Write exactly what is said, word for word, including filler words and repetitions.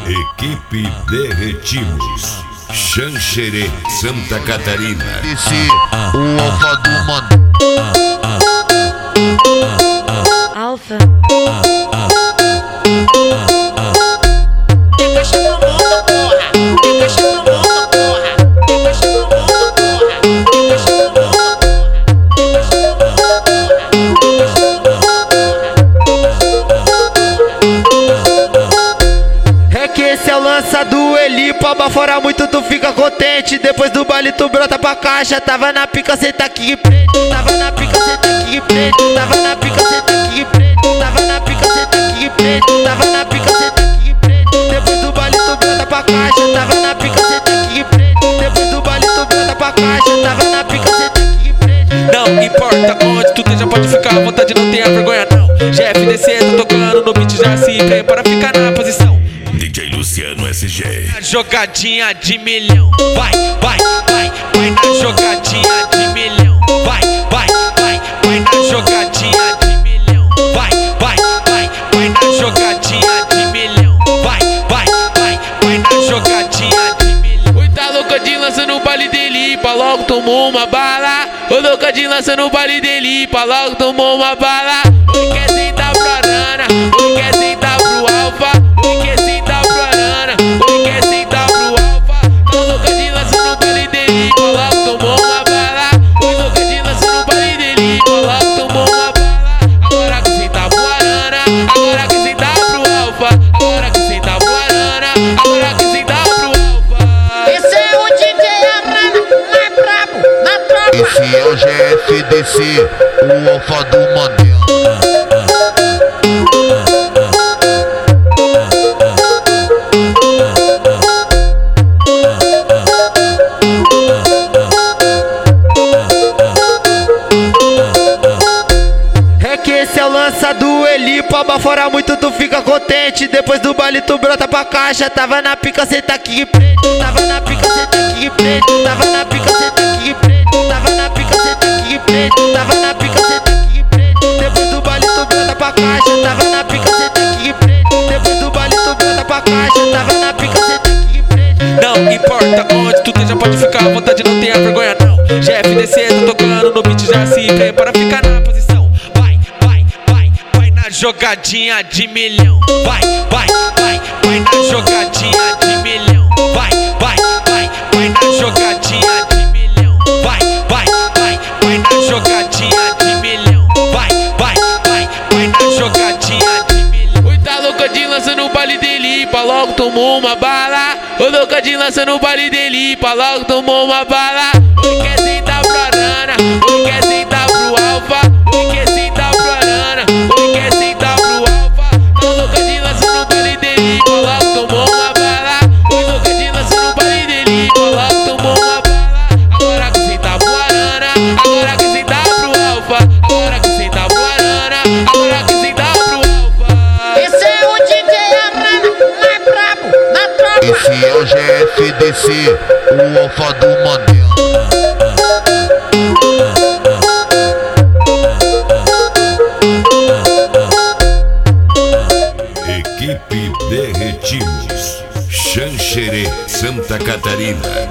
Equipe Derretimos, Xanxerê, Santa Catarina. Esse o alfa do mano. Alfa. Tem caixa no mundo, porra. Tem caixa no mundo, porra. Tem caixa no mundo, porra. Tem caixa no mundo, porra. Tem caixa no mundo, porra. É que esse é o lança do Elipa, bafora muito tu fica contente. Depois do baile tu brota pra caixa. Tava na pica, cê tá aqui preto. Tava na pica, cê tá aqui preto. Tava na pica, cê tá aqui preto. Tava na pica, cê tá aqui preto. Tava na pica, cê tá aqui preto. Depois do baile tu brota pra caixa. Tava na pica, cê tá aqui preto. Depois do baile tu brota pra caixa. Tava na pica, cê tá aqui preto. Não importa onde tu esteja, pode ficar à vontade, não tenha vergonha não. G F D C tá tocando no beat, já se prepara ficar na posição. D J Luciano S G. Jogadinha de milhão, vai, vai, vai, vai na jogadinha de milhão, vai, vai, vai, vai na jogadinha de milhão, vai, vai, vai, vai na jogadinha de milhão, vai, vai, vai, vai na jogadinha de milhão. Oi, tá louca de lança no baile dele, pra logo tomou uma bala. Ô, louca de lança no baile dele, pra logo tomou uma bala. Oi, quer sentar pra Nana, oi, quer sentar pro Alfa, oi, quer sentar pra Nana, oi, quer sentar pro Alfa. Tá louca de lança no baile dele, pra logo tomou uma bala. Oi, louca de lança no baile dele, pra logo tomou uma bala. Agora que sentar pro Nana, agora que sentar pro Alfa, agora que sentar pro Nana, agora que sentar pro Alfa. Esse é o D J Arana, mais brabo, na tropa. Esse é o G F D C, o alfa do Mandela. Esse é o lança do Elipa, bafora muito tu fica contente. Depois do baile tu brota pra caixa. Tava na pica, cê tá aqui preto. Tava na pica, cê tá aqui preto. Tava na pica, cê tá aqui preto. Tava na pica, cê tá aqui preto. Tava na pica, cê tá aqui preto. Depois do baile tu brota pra caixa. Tava na pica, cê tá aqui preto. Depois do baile tu brota pra caixa. Tava na pica, cê tá aqui preto. Não importa onde tu esteja, pode ficar à vontade, não tenha vergonha não. G F D C tá tocando no beat, já se prepara ficar na posição. Jogadinha de milhão, vai, vai, vai, vai na jogadinha de milhão, vai, vai, vai, vai na jogadinha de milhão, vai, vai, vai, vai na jogadinha de milhão, vai, vai, vai, vai na jogadinha de milhão. Oi, tá louca de lança no baile dele, pra logo tomou uma bala. Ô, louca de lança no baile dele, pra logo tomou uma bala. Oi, quer sentar pra Nana, oi, quer sentar pro Alfa, oi, quer sentar pra Nana, oi, quer sentar pro Alfa. Tá louca de lança no baile dele, pra logo tomou uma bala. Oi, louca de lança no baile dele, pra logo tomou uma bala. Agora que sentar pro Nana, agora que sentar pro Alfa, agora que sentar pro Nana, agora que sentar pro Alfa. Esse é o D J Arana, mais brabo, na tropa. Esse é o G F D C, o alfa do Mandela. Equipe Derretimos, Xanxerê, Santa Catarina.